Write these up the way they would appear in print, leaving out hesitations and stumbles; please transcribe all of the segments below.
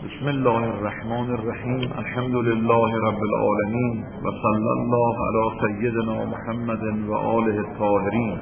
بسم الله الرحمن الرحیم. الحمد لله رب العالمین و صلی الله علی سیدنا محمد و آله الطاهرین.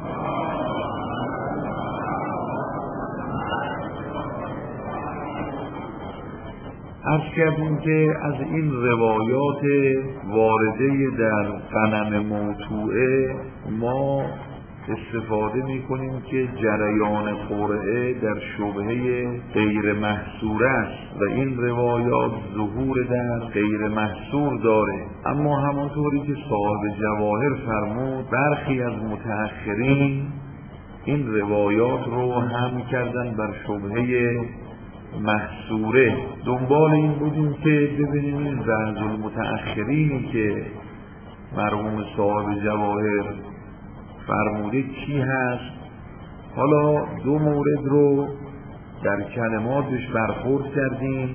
عرض کردیم که از این روایات وارده در غنم موتوعه ما استفاده می‌کنیم که جریان قرعه در شبهه غیر محصور است و این روایات ظهور در غیر محصور داره. اما همانطوری که صاحب جواهر فرمود برخی از متأخرین این روایات رو هم کردن بر شبهه محصوره. دنبال این بودیم که ببینیم این بعض المتأخرینی که مرحوم صاحب جواهر فرموده کی هست. حالا دو مورد رو در کلماتش برخورد کردیم.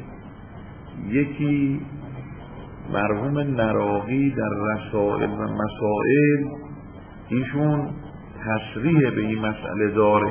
یکی مرحوم نراقی در رسائل و مسائل، ایشون تصریح به این مسئله داره.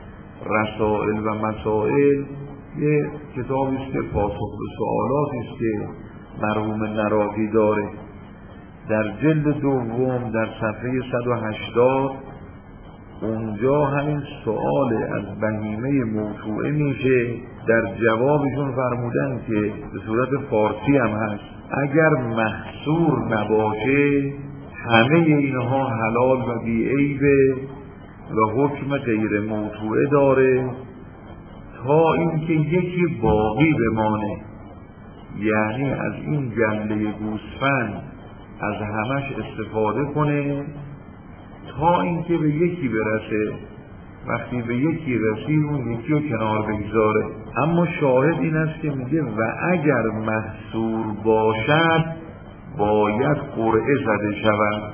رسائل و مسائل یه کتابی است که پاسخ به سوالاتی است که مرحوم نراقی داره. در جلد دوم در صفحه 180 اونجا همین سوال از بهیمه موتوعه میشه. در جوابشون فرمودن که به صورت فارسی هم هست اگر محصور نباشه همه اینها حلال و بیعیبه و حکم غیر موتوعه داره تا اینکه یکی باقی بمانه، یعنی از این گله گوسفند از همش استفاده کنه تا اینکه به یکی برسه. وقتی به یکی رسید اون یکی رو کنار بگذاره. اما شاهد این است که میگه و اگر محصور باشد باید قرعه زده شود.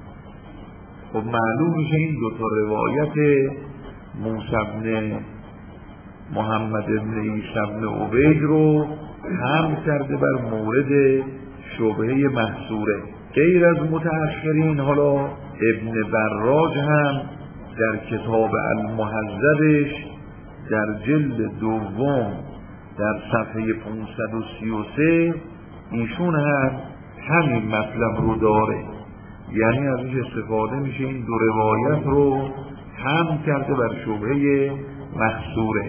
خب معلوم میشه این دوتا روایت موسی بن محمد بن عیسی بن عبید رو هم کرده بر مورد شبهه محصوره. غیر از متأخرین حالا ابن براج هم در کتاب المهذبش در جلد دوم در صفحه 533 ایشون هم همین مطلب رو داره، یعنی ازش استفاده میشه این دو روایت رو هم کرده بر شبهه محصوره.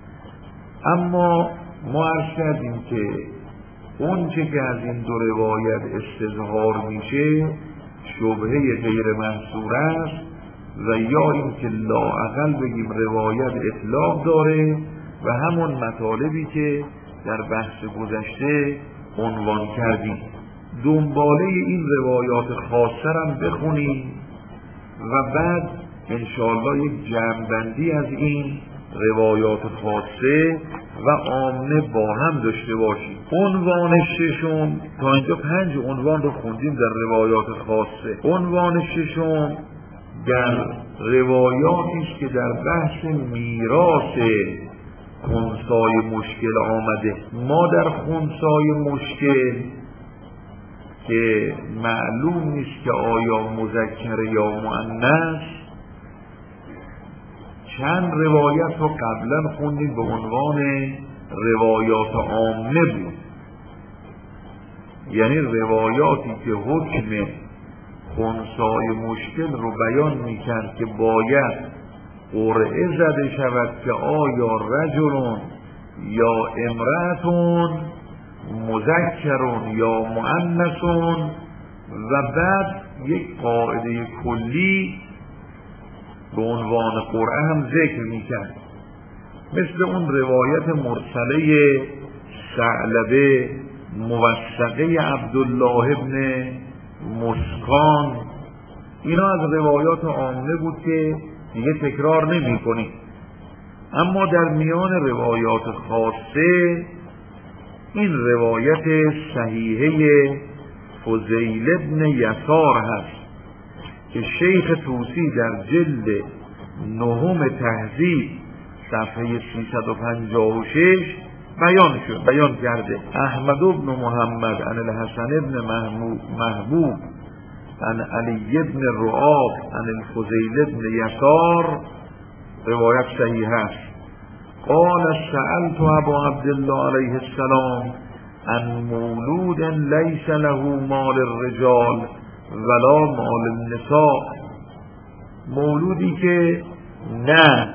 اما ما عرض کردیم که اون چه که از این دو روایت استظهار میشه شبهه غیر محصور است و یا این که لااقل بگیم روایت اطلاق داره و همون مطالبی که در بحث گذشته عنوان کردیم. دنباله این روایات خاصه هم بخونیم و بعد انشاءالله یک جمع‌بندی از این روایات خاصه و عامه با هم داشته باشیم. عنوان ششم، تا اینجا 5 عنوان رو خوندیم در روایات خاصه. عنوان ششم در روایاتی است که در بحث میراث خنثای مشکل آمده. ما در خنثای مشکل که معلوم نیست که آیا مذکر یا مؤنث، چند روایت رو قبلا خوندیم به عنوان روایات عامه بود، یعنی روایاتی که حکم خنثای مشکل رو بیان میکرد که باید قرعه زده شود که آیا رجلون یا امرأتون مذکرون یا مؤنثون و بعد یک قاعده کلی به عنوان قرعه هم ذکر میکرد، مثل اون روایت مرسله ثعلبه موثقه عبدالله ابن مسکان. اینا از روایات عامه بود که دیگه تکرار نمی کنیم. اما در میان روایات خاصه این روایت صحیحه فضیل ابن یسار هست که شیخ طوسی در جلد 9 تهذیب صفحه 356 بیان کرده. احمد بن محمد عن الحسن بن محبوب عن علی بن رعاب عن الفضیل بن یسار روایت صحیح است. قال سألت ابا عبدالله علیه السلام عن مولود لیس له مال الرجال ولا مال النساء، مولودی که نه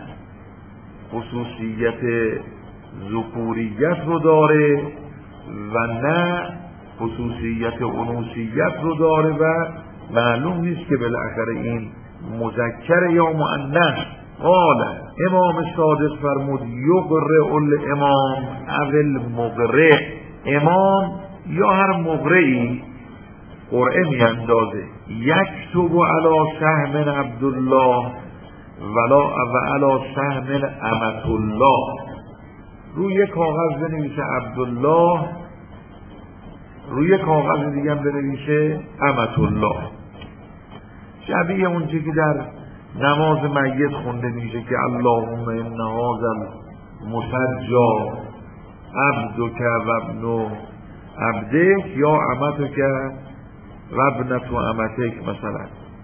خصوصیت ذکوریت رو داره و نه خصوصیت انوثیت رو داره و معلوم نیست که بالاخره این مذکر یا مؤنث. قال امام صادق فرمود یقرئ الامام او المقرئ، امام یا هر مقرئی قرعه می اندازه، یکتب علی سهم عبدالله و علی سهم امة الله، روی کاغذ بنویسه عبدالله، روی کاغذ دیگه بنویسه امة الله، شبیه اون چی که در نماز میت خونده میشه که اللهم ان هذا المسجى عبدک و ابن عبدک یا امتک و ابنة امتک مثلا.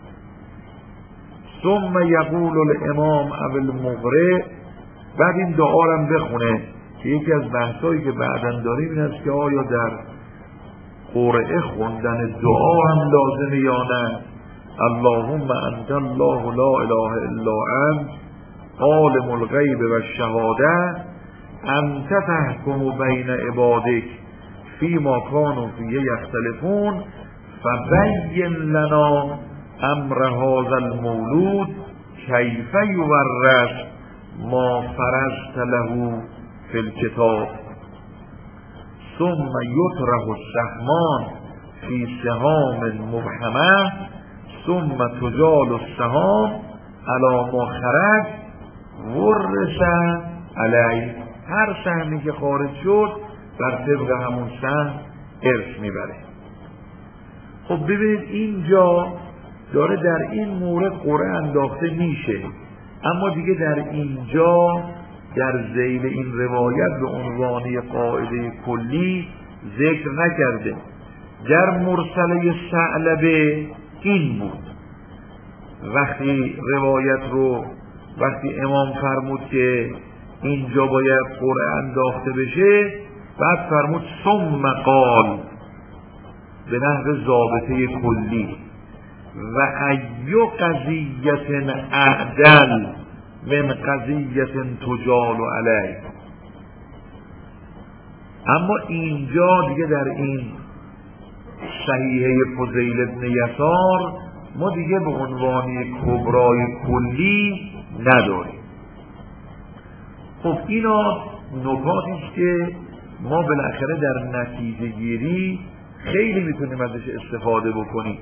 ثم یقول الامام او المقرئ، بعد این دعا رو بخونه که یکی از بحثایی که بعداً داریم این است که آیا در قرعه خوندن دعا هم لازمه یا نه. اللهم انت الله لا اله الا انت عالم الغیب و الشهاده انت تحکم بین عبادک فیما کانوا فیه یختلفون فبین لنا امر هذا المولود کیف یورث ما فرضت له فی الکتاب ثم یطرح السهمان فی سهام مبهمه ثم تجال السهام علی ما خرج ورث علی، هر سهمی که خارج شد بر طبق همون سهم ارث میبره. خب ببینید اینجا داره در این مورد قرعه انداخته میشه، اما دیگه در اینجا در ذیل این روایت به عنوان قاعده کلی ذکر نکرده. در مرسله ثعلبه این بود، وقتی امام فرمود که اینجا باید قرعه انداخته بشه، بعد فرمود ثم قال به نحو ضابطه کلی و ای قضیت اعدل من قضیت تجال علی. اما اینجا دیگه در این صحیحه فضیل بن یسار ما دیگه به عنوان کبرای کلی نداریم. خب اینا نکاتی است که ما بالاخره در نتیجه گیری خیلی میتونیم ازش استفاده بکنیم.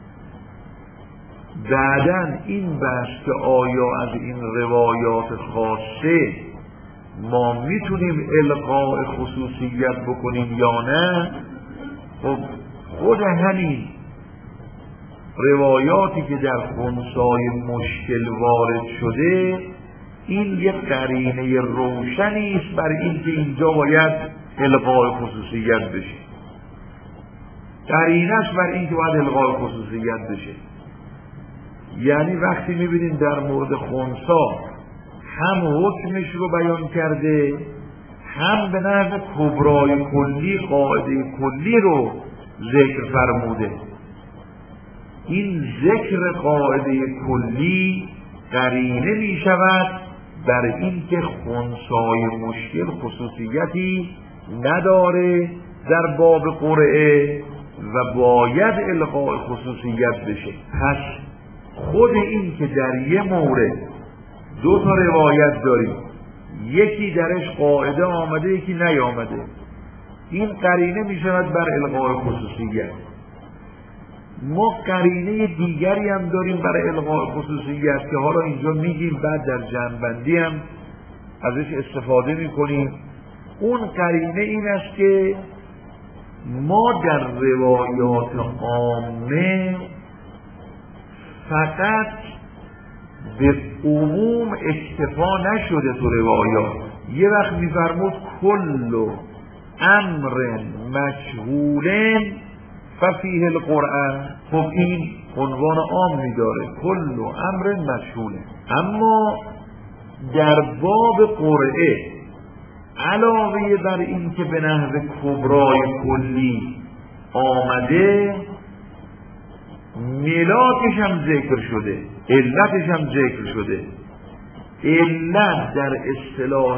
بعداً این بحث که آیا از این روایات خاصه ما میتونیم القاء خصوصیت بکنیم یا نه، خب خود همین روایاتی که در خنثای مشکل وارد شده این یک قرینه روشنی است بر این که اینجا باید القاء خصوصیت بشه، قرینه‌اش بر این که باید القاء خصوصیت بشه. یعنی وقتی میبینیم در مورد خنثا هم حکمش رو بیان کرده، هم به نحو کبرای کلی قاعده کلی رو ذکر فرموده. این ذکر قاعده کلی قرینه می شود بر این که خنثای مشکل خصوصیتی نداره در باب قرعه و باید القاء خصوصیت بشه. پس خود این که در یه مورد دو تا روایت داریم، یکی درش قاعده آمده یکی نیامده، این قرینه می شود بر القاء خصوصیت. ما قرینه دیگری هم داریم برای القاء خصوصیت که حالا اینجا میگیم، بعد در جمع‌بندی هم ازش استفاده میکنیم. اون قرینه این است که ما در روایات عامه فقط به عموم اکتفا نشده تو روایات. یه وقت میفرمود کل امر مجهول ففیه القرآن، خب این عنوان عام میداره کل امر مجهول. اما در باب قرعه علاوه بر این که به نحو کبرای کلی آمده، ملاکش هم ذکر شده، علتش هم ذکر شده. علت در اصطلاح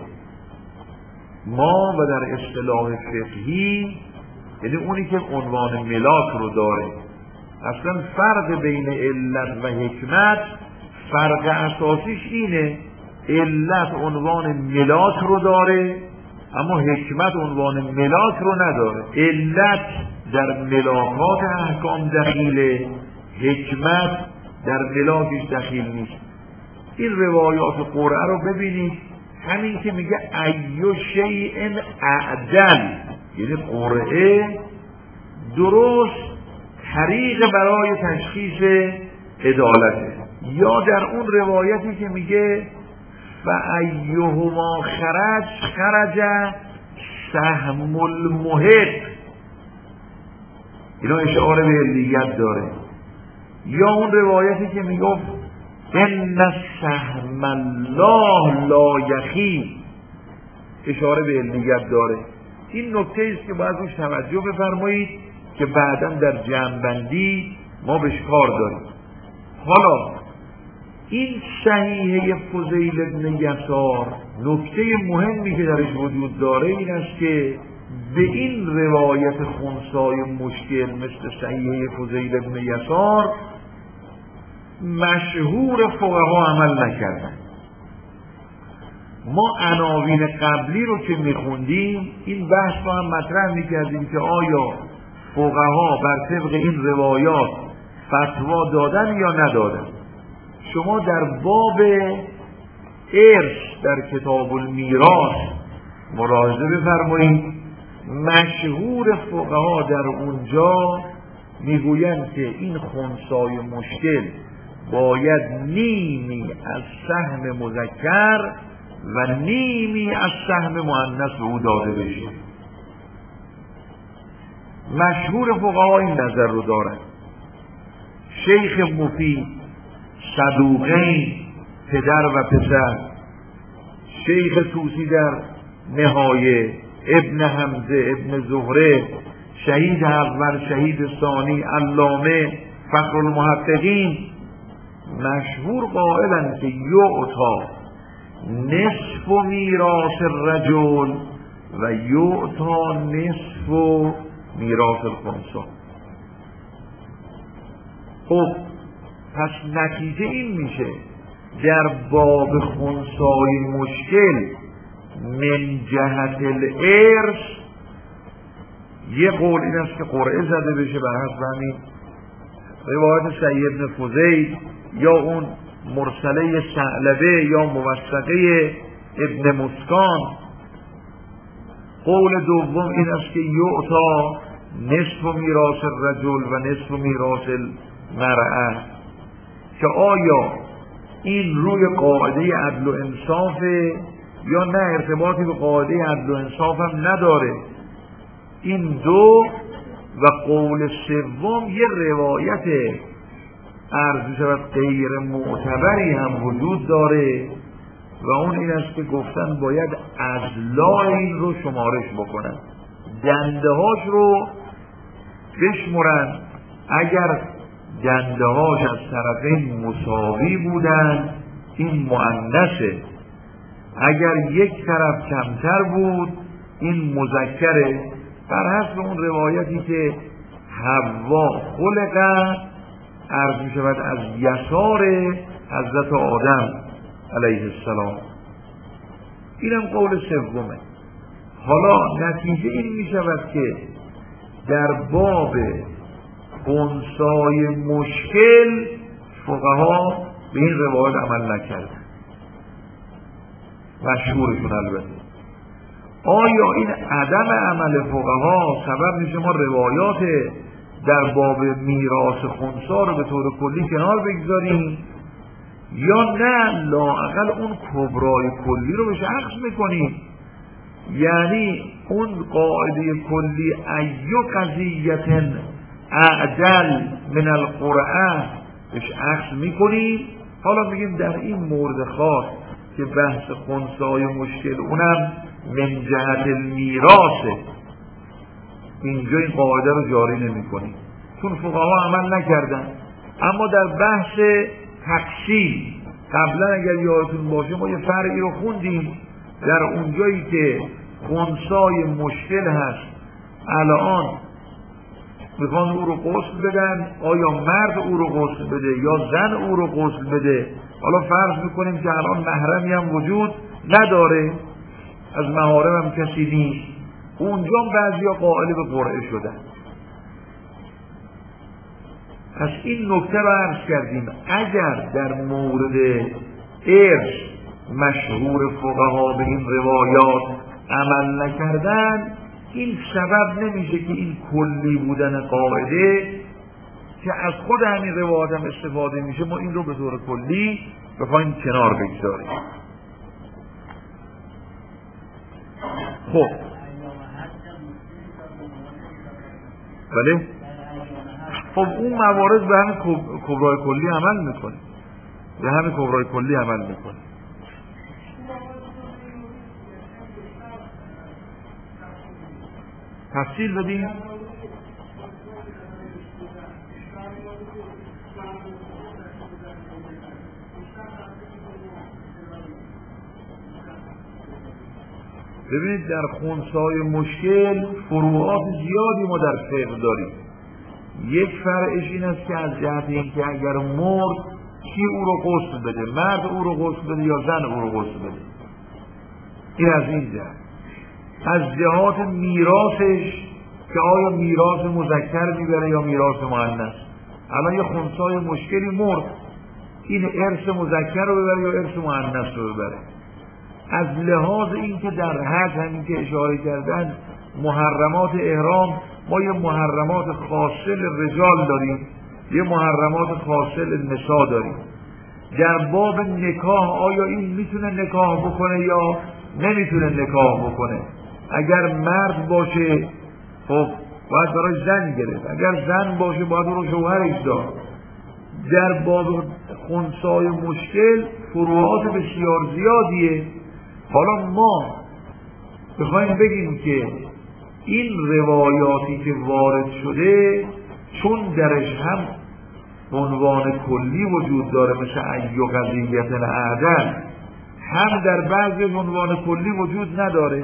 ما و در اصطلاح فقهی یعنی اونی که عنوان ملاک رو داره. اصلا فرق بین علت و حکمت، فرق اساسیش اینه، علت عنوان ملاک رو داره اما حکمت عنوان ملاک رو نداره. علت در ملاکات احکام دخیله، حکمت در ملاکش دخیل نیست. این روایات قرآن رو ببینید، همین که میگه ایو شیء اعدل، یعنی قرآن درست طریق برای تشخیص عدالته. یا در اون روایتی که میگه فایهما خرج سهم المحق، اینا اشاره به علیت داره. یا اون روایتی که میگفت ان سهم الله لا یخیب، اشاره به علیت داره. این نکته است که باید روش توجه بفرمایید که بعداً در جمع‌بندی ما بهش کار داریم. حالا این صحیحه فضیل ابن یسار، نکته مهمی که درش وجود داره این است که به این روایت خنثای مشکل مثل صحیحه فضیل ابن یسار مشهور فقها عمل نکردن. ما عناوین قبلی رو که میخوندیم این بحث رو هم مطرح میکردیم که آیا فقها بر طبق این روایات فتوا دادن یا ندادن. شما در باب ارث در کتاب المیراث ملاحظه بفرمایید، مشهور فقها در اونجا میگویند که این خنثای مشکل باید نیمی از سهم مذکر و نیمی از سهم مؤنث به او داده بشه. مشهور فقها این نظر رو دارند. شیخ مفید، صدوقین پدر و پسر، شیخ طوسی در نهایه، ابن حمزه، ابن زهره، شهید اول، شهید ثانی، علامه، فخر المحققین مشهور قائلند که یعطا نصف میراث الرجل و یعطا نصف میراث الخنثی. خب پس نتیجه این میشه در باب خنثای مشکل من جهت الارث یه قول این است که قرعه زده بشه بر حسب همین روایت سعید ابن فضیل یا اون مرسله ثعلبه یا موثقه ابن مسکان. قول دوم این است که یعطا نصف میراث الرجل و نصف میراث المرأه، که آیا این روی قاعده عدل و انصافه یا نه ارتباطی به قاعده عدل و انصاف هم نداره. این دو و قول سوم یه روایت عرض شود غیر معتبری هم وجود داره و اون این است که گفتن باید اضلاع این رو شمارش بکنن، دنده هاش رو بشمرن. اگر دنده هاش از طرفین مساوی بودن این مؤنثه، اگر یک طرف کمتر بود این مذکره، بر حسب اون روایتی که حوا خلقت عرض می شود از یسار حضرت آدم علیه السلام. اینم قول سومه. حالا نتیجه این می شود که در باب خنثای مشکل فقها به این روایت عمل نکردن، مشهورشون البته. آیا این عدم عمل فقها سبب میشه ما روایات در باب میراث خنثی رو به طور کلی کنار بگذاریم یا نه لااقل اون کبرای کلی رو بهش عکس میکنیم؟ یعنی اون قاعده کلی ایو قضیت اعدل من القرآن بهش عکس میکنیم. حالا میگیم در این مورد خاص که بحث خنثای مشکل اونم من جهت المیراث اینجا این قاعده رو جاری نمی کنیم چون فقها عمل نکردن. اما در بحث تقسیم قبلا اگر یادتون باشه ما یه فرعی رو خوندیم در اونجایی که خنثای مشکل هست الان میخوان او رو غسل بدن، آیا مرد او رو غسل بده یا زن او رو غسل بده؟ حالا فرض میکنیم که الان محرمی هم وجود نداره، از محارم هم کسی نیست، اونجا بعضیا قائل به قرعه شدن. پس این نکته رو عرض کردیم اگر در مورد ارث مشهور فقها به این روایات عمل نکردن این سبب نمیشه که این کلی بودن قاعده که از خود همین روایات هم استفاده میشه ما این رو به طور کلی بخوایم کنار بگذاریم. خب بله خب اون موارد به همین کبرای کلی عمل میکنه، به همین کبرای کلی عمل میکنه. تفصیل بدیم. ببینید در خنثای مشکل فروعات زیادی ما در فقه داریم. یک فرعش این است که از جهت اینکه اگر مرد کی او رو غسل بده، مرد او رو غسل بده یا زن او رو غسل بده، این از این جهت. از جهات میراثش که آیا میراث مذکر میبره یا میراث مؤنث. الان یه خنثای مشکلی مرد، این ارث مذکر رو ببره یا ارث مؤنث رو ببره. از لحاظ اینکه در حد همین که اشاره کردن محرمات احرام ما یه محرمات خاصه للرجال داریم، یه محرمات خاصه للنساء داریم. در باب نکاح آیا این میتونه نکاح بکنه یا نمیتونه نکاح بکنه؟ اگر مرد باشه خب باید برای زن گرفت، اگر زن باشه باید او رو شوهرش داد. در باب خنثای مشکل فروعات بسیار زیادیه. حالا ما بخوایم بگیم که این روایاتی که وارد شده چون درش هم عنوان کلی وجود داره مثل ای قضیت العدل، هم در بعضی عنوان کلی وجود نداره،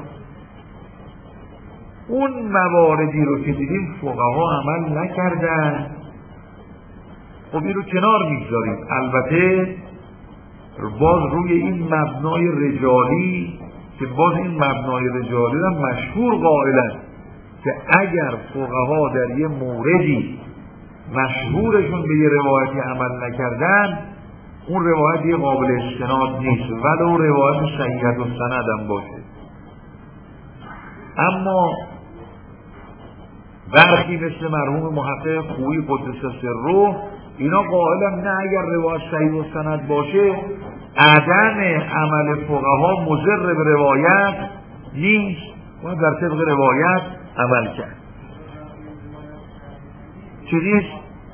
اون مواردی رو که دیدیم فقها عمل نکردن خب این رو کنار میگذاریم. البته باز روی این مبنای رجالی که باز این مبنای رجالی هم مشهور قائلن که اگر فقها در یه موردی مشهورشون به یه روایتی عمل نکردن اون روایت یه قابل استناد نیست ولو روایت صحیحة السند هم باشه. اما برخی مثل مرحوم محقق خویی قدس سره اینا قائلن نه اگر روایت صحیح السند باشه عدم عمل فقها مضر به روایت نیست و در طبق روایت عمل کرد. چیزیست؟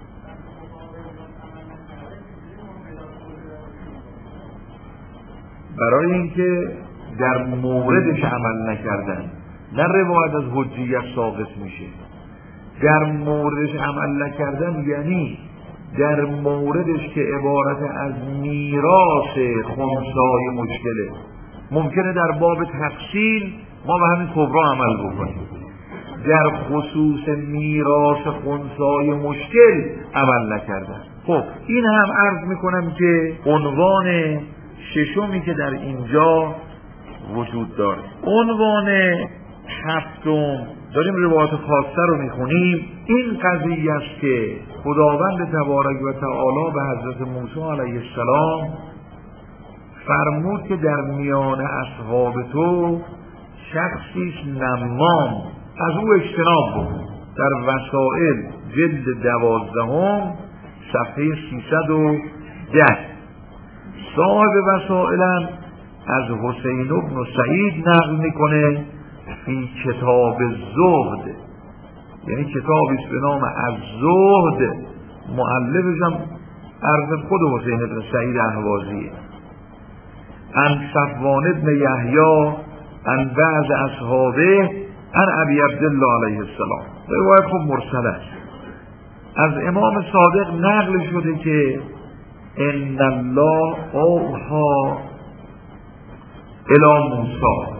برای اینکه در موردش عمل نکردن نه روایت از حجیت ساقط میشه. در موردش عمل نکردن یعنی در موردش که عبارت از میراث خنثای مشکله ممکنه در باب تفصیل ما به همین کبرا عمل بکنیم، در خصوص میراث خنثای مشکل عمل نکردن. خب این هم عرض میکنم که عنوان ششمی که در اینجا وجود داره. عنوان هفتم داریم روایت خاصه رو میخونیم. این قضیه است که خداوند تبارک و تعالی به حضرت موسی علیه السلام فرمود که در میان اصحاب تو شخصی نمام از او اجتناب بکن. در وسائل جلد 12 صفحه 310 صاحب وسائلم از حسین بن سعید نقل میکنه فی کتاب الزهد، یعنی کتابی است به نام الزهد، مؤلفش هم عرض خود حسین بن سعید اهوازیه. عن صفوان بن یحیی عن بعض اصحابه عن ابی عبدالله علیه السلام. روایت خب مرسل است. از امام صادق نقل شده که ان الله اوحی الی موسی.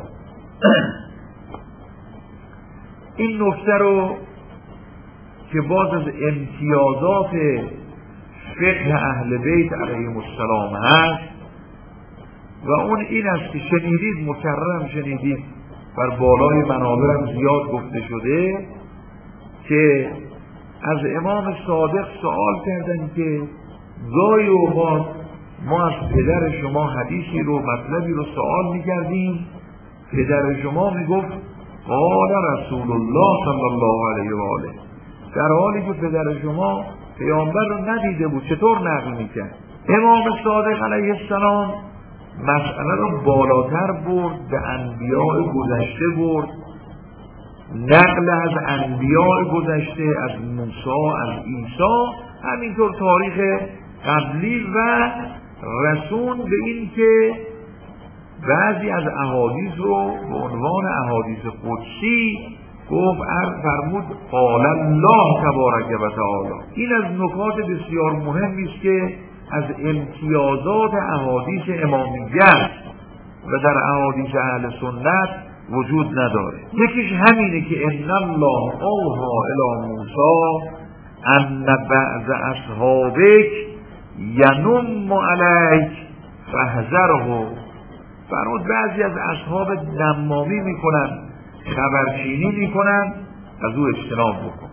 این نکته رو که باز از امتیازات فقه اهل بیت علیهم السلام هست و اون این است که شنیدید، مکررم شنیدید، بر بالای منابرم زیاد گفته شده که از امام صادق سوال کردن که گاهی اوقات ما از پدر شما حدیثی رو، مطلبی رو سوال میکردیم، پدر شما میگفت قال رسول الله صلی الله علیه و آله، در حالی که پدر شما پیامبر رو ندیده بود، چطور نقل میکرد؟ امام صادق علیه السلام مسئله رو بالاتر برد، به انبیاء گذشته برد، نقل از انبیاء گذشته، از موسی، از عیسی، همینطور تاریخ قبلی و رسون به این که بعضی از احادیث رو به عنوان احادیث قدسی گفت، فرمود قال الله تبارک و تعالی. این از نکات بسیار مهمی است که از امتیازات احادیث امامیه و در احادیث اهل سنت وجود نداره. یکیش همینه که ان الله اوحی الی موسی ان بعض اصحابک ینم علیک فاحذره. فرمود بعضی از اصحاب نمامی میکنن، خبرچینی میکنن، از او اجتناب بکن.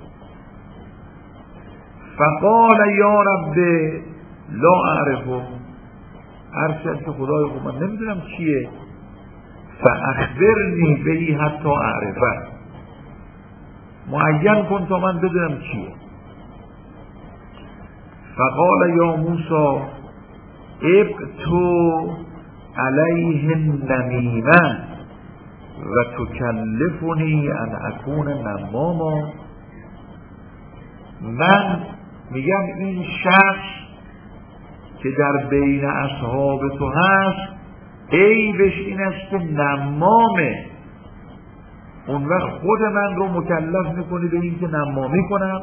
فقال یا رب لا اعرفه، ارشد که خدای خوب من نمیدونم چیه، فاخبرنی بهی حتی اعرفه، معین کن تا من بدونم چیه. فقال یا موسی ابتو علیه النمیمه و تکلفنی ان اکون نماما. من میگم این شخص که در بین اصحاب تو هست عیبش این است که نمامه، اون وقت خود من رو مکلف میکنی به این که نمامی کنم؟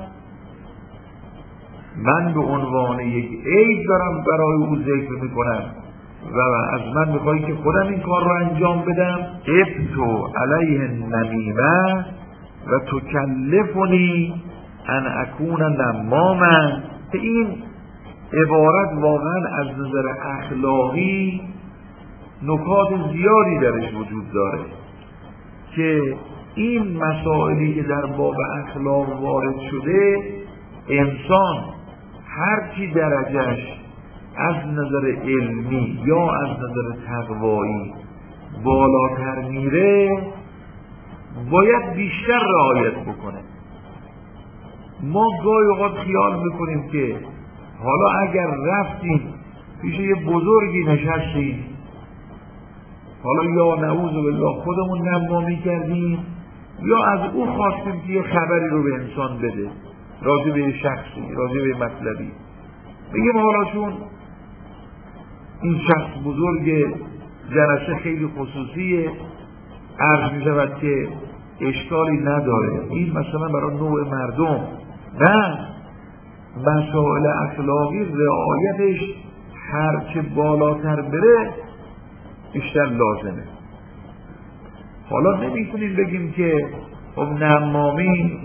من به عنوان یک عیب دارم برای او ذکر میکنم و از من میخوایی که خودم این کار رو انجام بدم؟ ابتو علیه النمیمه و تکلفنی ان اکون نماما. این عبارت واقعا از نظر اخلاقی نکات زیادی درش وجود داره که این مسائلی که در باب اخلاق وارد شده، انسان هر چی درجهش از نظر علمی یا از نظر تقوایی بالاتر میره باید بیشتر رعایت بکنه. ما گاهی اوقات خیال میکنیم که حالا اگر رفتیم پیش یه بزرگی نشستیم، حالا یا نعوذ بالله خودمون نمامی کردیم یا از او خواستیم که یه خبری رو به انسان بده راجع به شخصی، راجع به مطلبی، بگیم حالا چون این شخص بزرگ، جلسه خیلی خصوصیه، عرض می شود که اشکالی نداره، این مثلا برای نوع مردم. نه، مسائل اخلاقی رعایتش هرچه بالاتر بره بیشتر لازمه. حالا نمیتونیم بگیم که خب نمامی،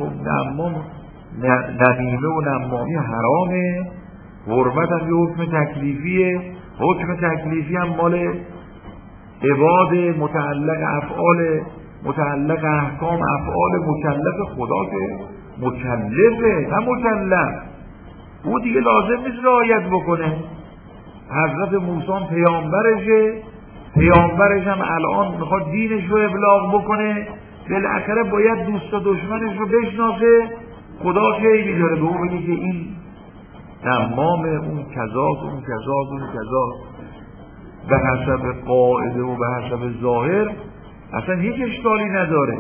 نمیمه و نمامی حرامه، حرمت هم یه حکم تکلیفیه، حکم تکلیفی هم مال عباد، متعلق احکام افعال مکلف خدا که مکلفه، نه مکلف. او دیگه لازم نیست رعایت بکنه. حضرت موسی پیامبرش هم الان میخواد دینش رو ابلاغ بکنه، بالاخره باید دوست و دشمنش رو بشناسه. خدا خیلی داره به اون بگه که این نمامه، اون کذاست، اون کذاست، اون کذاست، به حسب قاعده و به حسب ظاهر اصلا هیچ اشکالی نداره.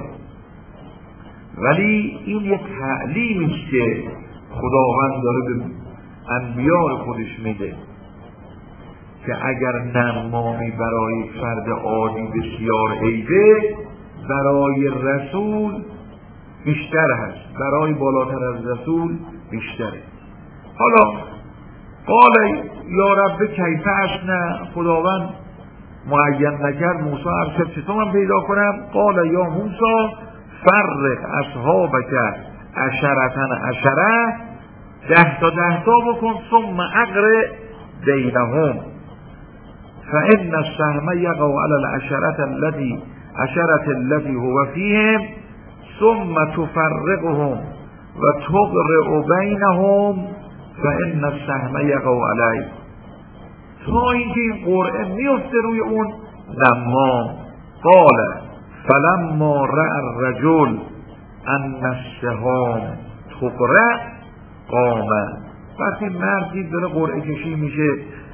ولی این یک تعلیمی است که خداوند داره به انبیاء خودش میده که اگر نمامی برای فرد عادی بسیار عیبه، برای رسول بیشتر هست، برای بالاتر از رسول بیشتره. حالا قال یا رب کیف اشنع، خداوند معین نکرد، موسی ارشد چطور من پیدا کنم؟ قال یا موسی فرق اصحابک عشرتن عشره، 10 تا 10 تا بکن، ثم اقرأ بینهم فإن السهم يقع على العشرة التي هو فيهم ثم تفرقهم وتقرأ بينهم فإن السهم يقع عليه، تا اینکه این قرعه میفته روی اون نمام. قال فلما رأى الرجل ان السهام تقرأ قام، وقتی مردی داره قرعه کشی میشه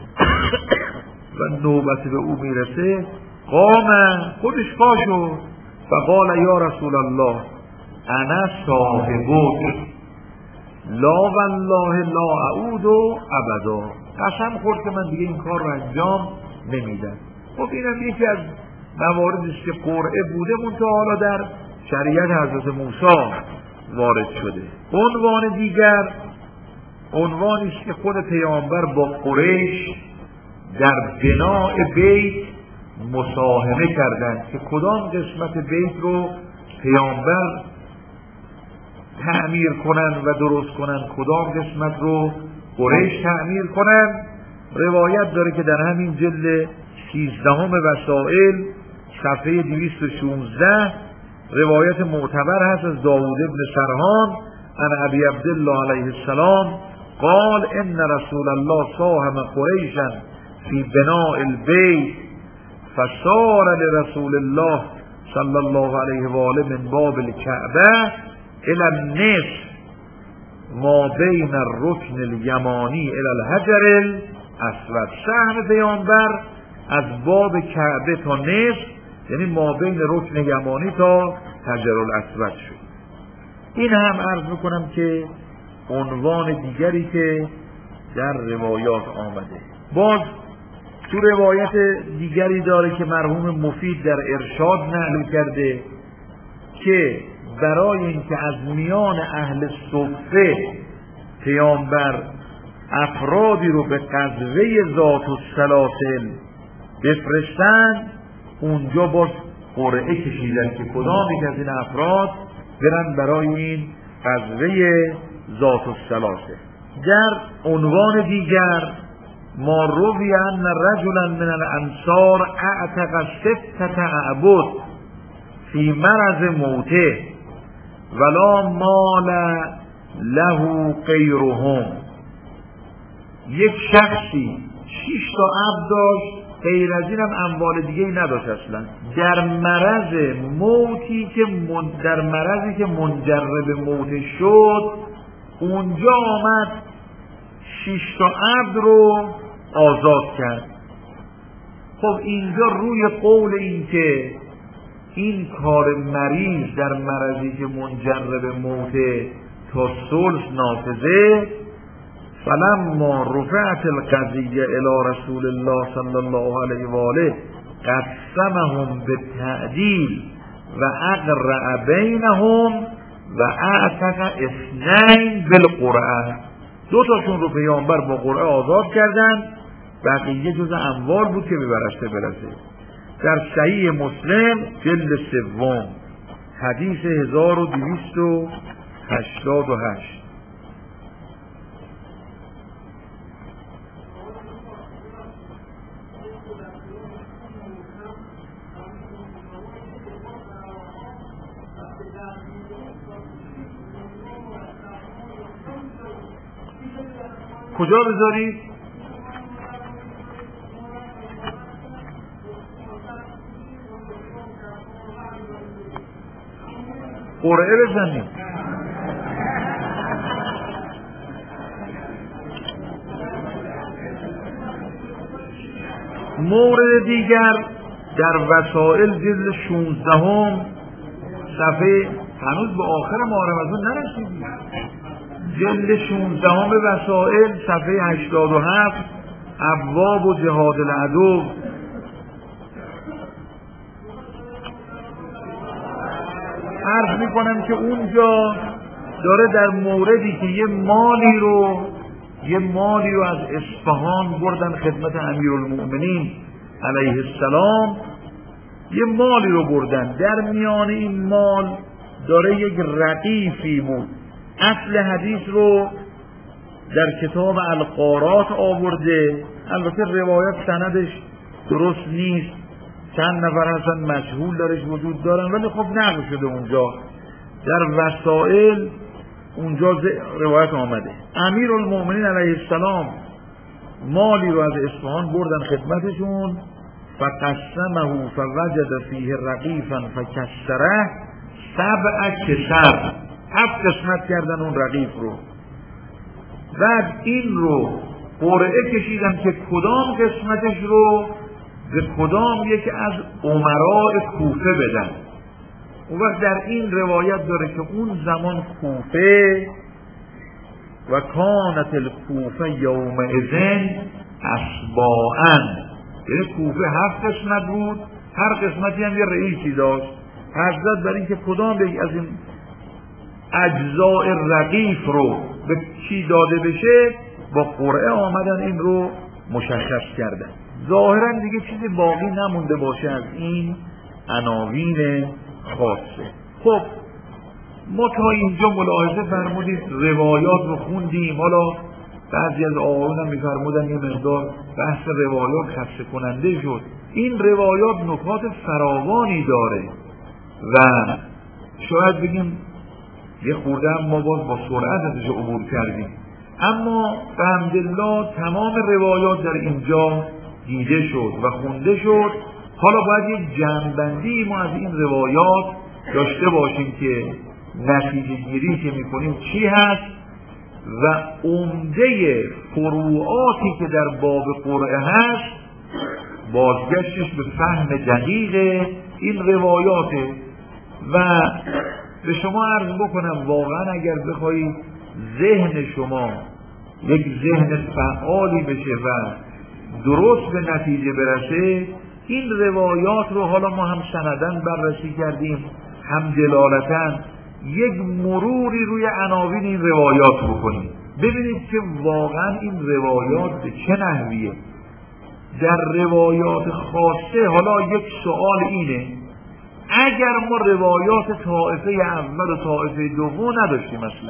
و نوبت به او میرسه، قام، خودش پا شد. فقال یا رسول الله انا صاحبک لا والله لا اعود ابدا، قسم خورد که من دیگه این کار رو انجام نمیدم. خب اینم یکی از مواردی است که قرعه بوده منتها حالا در شریعت حضرت موسی وارد شده. عنوان دیگر عنوانی است که خود پیامبر با قریش در بناء بیت مساهمه کردند که کدام قسمت بیت رو پیامبر تعمیر کنن و درست کنن، کدام قسمت رو قریش تعمیر کنن. روایت داره که در همین جلد 13 وسائل صفحه 216 روایت معتبر هست از داوود ابن سرحان عن ابی عبدالله علیه السلام قال ان رسول الله ساهم قریشا فی بناء البیت فصار لرسول الله صلی الله علیه و آله من باب الکعبه الى النصف ما بین الرکن الیمانی الى الحجر الاسود. سهم پیامبر از باب کعبه تا نصف، یعنی ما بین رکن یمانی تا حجر الاسود شد. این هم عرض میکنم که عنوان دیگری که در روایات آمده. باز تو روایت دیگری داره که مرحوم مفید در ارشاد نقل کرده که برای اینکه از میان اهل صفه پیامبر افرادی رو به غزوه ذات السلاسل بفرستن، اونجا باز قرعه کشیدن که کدام یک از این افراد برن برای این غزوه ذات السلاسل. در عنوان دیگر ما روی ان رجلا من الانصار اعتق 6 اعبد فی مرض موته ولا مال له غیرهم. یک شخصی 6 تا عبد داشت، غیر از این هم اموال دیگه ای نداشت اصلا. در مرض موتی که منجر به موت شد، اونجا آمد 6 تا عبد رو آزاد کرد. خب اینجا روی قول این که این کار مریض در مرضی که منجر به موت تا ثلث نافذه، فلما رفعت القضیه الی رسول الله صلی الله علیه و آله قسمهم بالتعدیل و اقرأ بینهم و اعتق 2 بالقرعه. 2 تاشون رو پیامبر با قرعه آزاد کردن، بقیه جز اموال بود که به برشته برسه. در صحیح مسلم جلد 3 حدیث 1288. کجا بذارید؟ قرعه بزنید. مورد دیگر در وسائل جلد 16 صفحه، هنوز به آخر ماه رمضان نرسیدیم، جلد 16 وسائل صفحه 87 ابواب و جهاد العدو. عرض میکنم که اونجا داره در موردی که یه مالی رو از اصفهان بردن خدمت امیرالمؤمنین علیه السلام، یه مالی رو بردن، در میان این مال داره یک رقیفی بود. اصل حدیث رو در کتاب الغارات آورده، البته روایت سندش درست نیست، چند نفر هستن مجهول درش وجود دارن، ولی خب نقل شده اونجا در وسائل، اونجا روایت آمده. امیرالمؤمنین علیه السلام مالی رو از اصفهان بردن خدمتشون، فقسمه فوجد فیه رقیفا فکسره 7 کسر، 7 قسمت کردن اون رقیف رو. بعد این رو قرعه کشیدن که کدام قسمتش رو به کدام یکی از امراء کوفه بدن. اون وقت در این روایت داره که اون زمان کوفه و کانت الکوفه یومئذ اسباعا، یعنی کوفه 7 قسمت بود، هر قسمتی هم یه رئیسی داشت. حضرت برای اینکه کدام یک از این اجزاء رقیف رو به چی داده بشه، با قرعه آمدن این رو مشخص کردن. ظاهرا دیگه چیزی باقی نمونده باشه از این عناوین خاصه. خب ما تا اینجا ملاحظه فرمودید، روایات رو خوندیم. حالا بعضی از آقایون هم میفرمودن یه مقدار بحث روایات خسته کننده شد. این روایات نکات فراوانی داره و شاید بگیم یه خورده هم ما باز با سرعت ازش عبور کردیم، اما بحمدالله تمام روایات در اینجا دیده شد و خونده شد. حالا باید یک جمع‌بندی ما از این روایات داشته باشیم که نتیجه گیری که میکنیم چی هست و عمده فروعاتی که در باب قرعه هست بازگشتش به فهم دقیق این روایاته. و به شما عرض بکنم واقعا اگر بخواید ذهن شما یک ذهن فعالی بشه و درست به نتیجه برسه، این روایات رو حالا ما هم سندن بررسی کردیم هم دلالتاً، یک مروری روی عناوین این روایات بکنیم، ببینید که واقعا این روایات به چه نحویه. در روایات خاصه حالا یک سوال اینه، اگر ما روایات طائفه اول و طائفه دوم نداشتیم، مثلا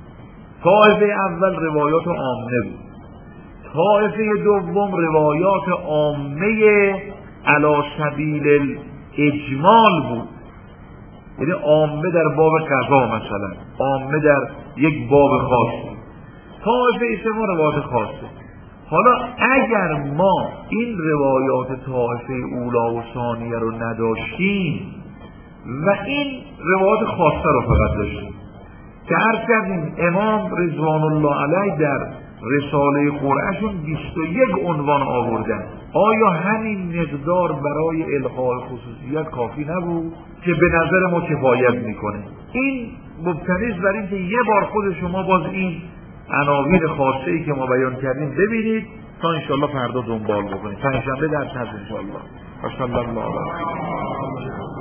طائفه اول روایات عامه بود، طائفه دوم روایات عامه علی سبیل الاجمال بود، یعنی عامه در باب قضا، مثلا عامه در یک باب خاصی، طائفه سوم روایات خاصه. حالا اگر ما این روایات طائفه اولا و ثانیه رو نداشتیم و این روایات خاصه رو فقط داشتیم که عرض کردیم امام رضوان الله علیه در رساله قرآنشون 21 عنوان آوردن، آیا همین مقدار برای القاء خصوصیت کافی نبود که به نظر ما کفایت میکنه؟ این مبتنی است بر این که یه بار خود شما باز این عناوین خاصه ای که ما بیان کردیم ببینید تا انشاءالله فردا دنبال بکنید. پنجشنبه درس هست انشاءالله.